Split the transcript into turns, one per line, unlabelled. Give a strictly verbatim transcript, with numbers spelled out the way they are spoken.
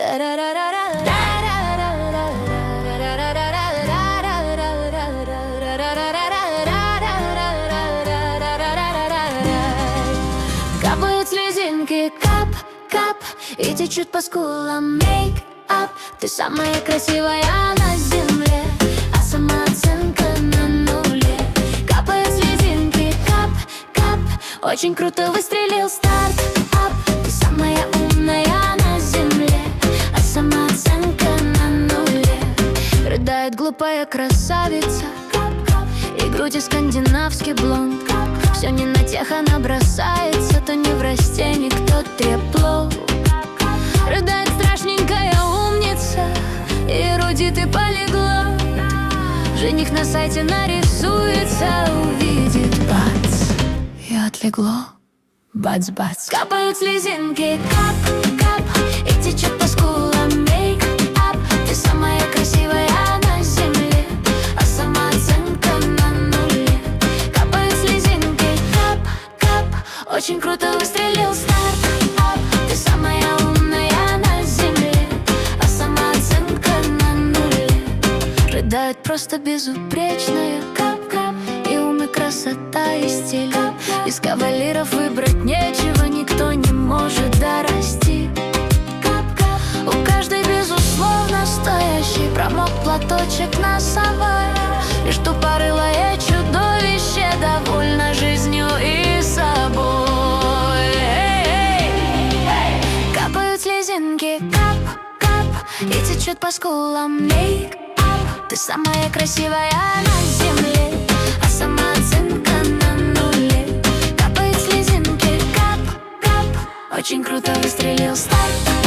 Капают слезинки, кап, кап, и течет по скулам мейк-ап. Ты самая красивая на земле, а самооценка на нуле. Капают слезинки, кап, кап, очень круто выстрелил старт-ап. Ты самая умная на земле, а самооценка на нуле. Рыдает глупая красавица, и груди скандинавский блонд. Все не на тех она бросается, то не в растении, кто трепло. Рыдает страшненькая умница, и эрудит и полегла. Жених на сайте нарисуется, увидит, бац, и отлегло. Бац-бац. Капают слезинки, кап, кап, и течет по скулам мейк-ап. Ты самая красивая на земле, а самооценка на нуле. Капают слезинки, кап, кап, очень круто выстрелил старт-ап. Ты самая умная на земле, а самооценка на нуле. Рыдает просто безупречная, кап-кап, и ум, и красота, и стиль. Из кавалеров выбрать нечего, никто не может дорасти. Кап-кап, у каждой безусловно стоящий промок платочек носовой. Лишь тупорылое чудовище довольно жизнью и собой. Капают слезинки, кап, кап, и течет по скулам мейк-ап. Ты самая красивая на земле, а самооценка на нуле. Капают слезинки, кап, кап, очень круто выстрелил старт.